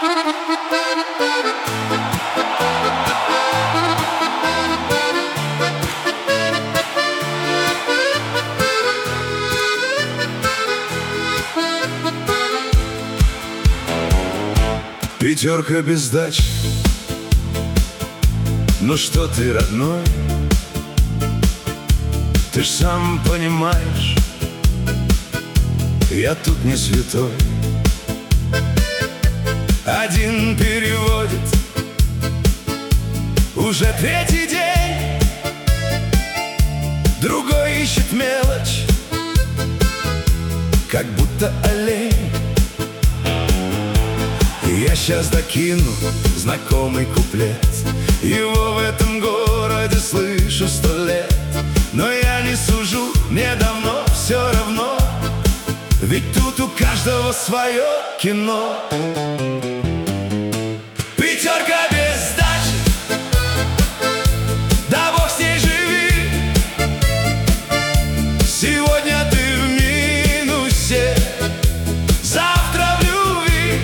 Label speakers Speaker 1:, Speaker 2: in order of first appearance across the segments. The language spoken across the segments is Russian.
Speaker 1: Пятерка без сдачи. Ну что ты, родной, ты ж сам понимаешь, я тут не святой. Один переводит уже третий день, другой ищет мелочь, как будто олень. Я сейчас докину знакомый куплет, его в этом городе слышу 100 лет. Но я не сужу, мне давно все равно, ведь тут у каждого свое кино. Пятерка без сдачи, да бог с ней живи. Сегодня ты в минусе, завтра в любви.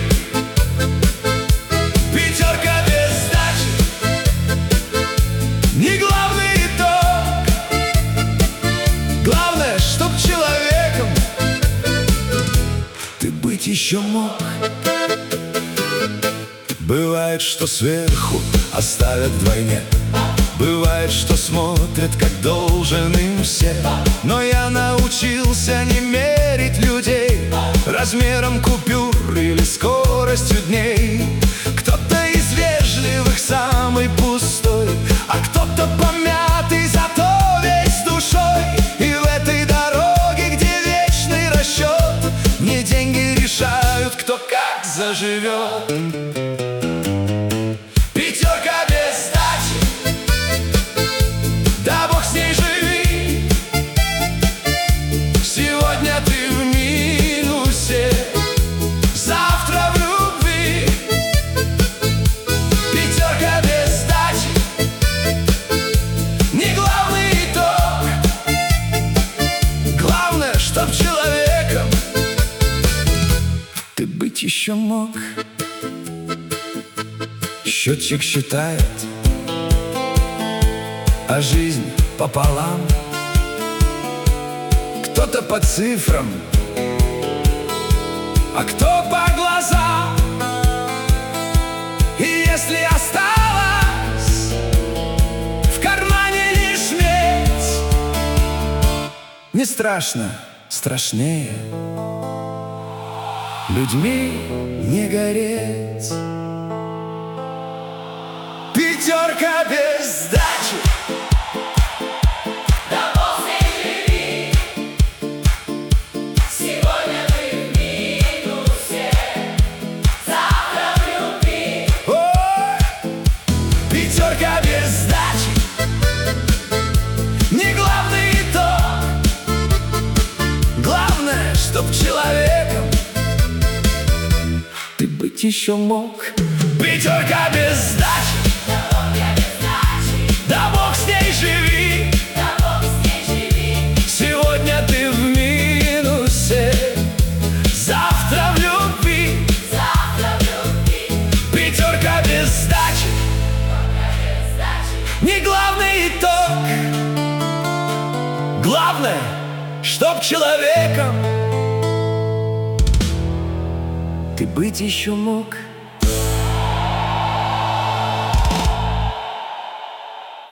Speaker 1: Пятерка без сдачи, не главный итог. Главное, чтоб человеком ты быть еще мог. Бывает, что сверху оставят вдвойне, бывает, что смотрят, как должен им все. Но я научился не мерить людей размером купюр или скоростью дней. Кто-то из вежливых самый пустой, а кто-то помятый, зато весь душой. И в этой дороге, где вечный расчет, не деньги решают, кто как заживет. Пятерка без сдачи, да бог с ней живи. Сегодня ты в минусе, завтра в любви. Пятерка без сдачи, не главный итог. Главное, чтоб человеком ты быть еще мог. Счетчик считает, а жизнь пополам. Кто-то по цифрам, а кто по глазам. И если осталось в кармане лишь медь, не страшно, страшнее людьми не гореть. Пятерка без сдачи,
Speaker 2: да бог с ней живи. Сегодня ты в минусе, завтра в любви.
Speaker 1: ой, пятерка без сдачи, не главный итог. Главное, чтоб человеком ты быть еще мог. Пятерка без сдачи, да бог с ней живи. Сегодня ты в минусе, завтра в любви. Пятерка без сдачи, не главный итог. Главное, чтоб человеком ты быть еще мог.